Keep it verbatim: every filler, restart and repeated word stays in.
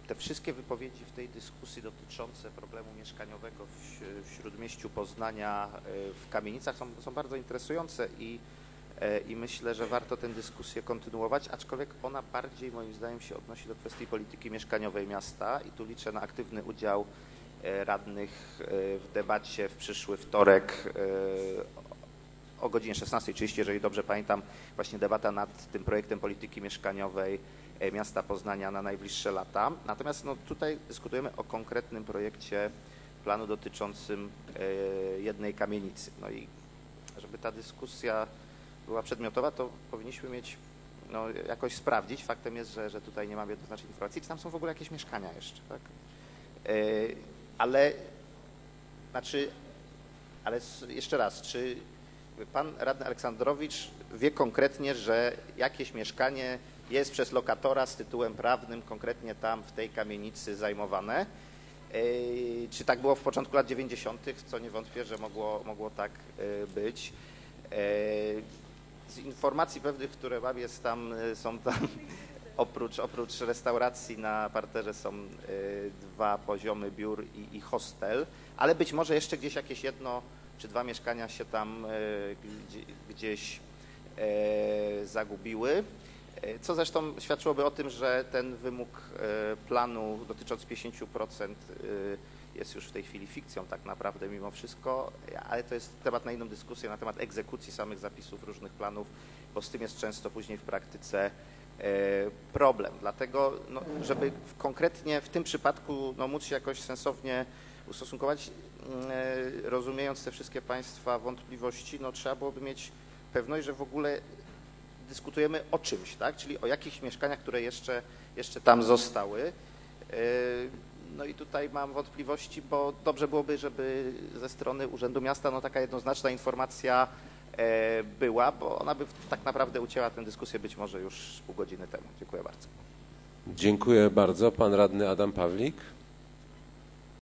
te wszystkie wypowiedzi w tej dyskusji dotyczące problemu mieszkaniowego w, w Śródmieściu Poznania, w kamienicach są, są bardzo interesujące i, i myślę, że warto tę dyskusję kontynuować, aczkolwiek ona bardziej moim zdaniem się odnosi do kwestii polityki mieszkaniowej miasta i tu liczę na aktywny udział radnych w debacie w przyszły wtorek o godzinie szesnastej trzydzieści, jeżeli dobrze pamiętam, właśnie debata nad tym projektem polityki mieszkaniowej miasta Poznania na najbliższe lata. Natomiast no, tutaj dyskutujemy o konkretnym projekcie planu dotyczącym jednej kamienicy. No i żeby ta dyskusja była przedmiotowa, to powinniśmy mieć, no, jakoś sprawdzić. Faktem jest, że, że tutaj nie mamy jednoznacznej informacji, czy tam są w ogóle jakieś mieszkania jeszcze, tak? Ale, znaczy, ale jeszcze raz, czy pan radny Aleksandrowicz wie konkretnie, że jakieś mieszkanie jest przez lokatora z tytułem prawnym konkretnie tam w tej kamienicy zajmowane? Czy tak było w początku lat dziewięćdziesiątych, co nie wątpię, że mogło, mogło tak być. Z informacji pewnych, które mam, jest tam, są tam oprócz, oprócz restauracji na parterze są dwa poziomy biur i, i hostel, ale być może jeszcze gdzieś jakieś jedno czy dwa mieszkania się tam gdzieś zagubiły, co zresztą świadczyłoby o tym, że ten wymóg planu dotyczący pięćdziesięciu procent jest już w tej chwili fikcją tak naprawdę mimo wszystko, ale to jest temat na inną dyskusję, na temat egzekucji samych zapisów różnych planów, bo z tym jest często później w praktyce problem. Dlatego, no, żeby konkretnie w tym przypadku no, móc się jakoś sensownie ustosunkować, rozumiejąc te wszystkie Państwa wątpliwości, no trzeba byłoby mieć pewność, że w ogóle dyskutujemy o czymś, tak? Czyli o jakichś mieszkaniach, które jeszcze, jeszcze tam zostały. No i tutaj mam wątpliwości, bo dobrze byłoby, żeby ze strony Urzędu Miasta no taka jednoznaczna informacja była, bo ona by tak naprawdę ucięła tę dyskusję być może już pół godziny temu. Dziękuję bardzo. Dziękuję bardzo. Pan radny Adam Pawlik.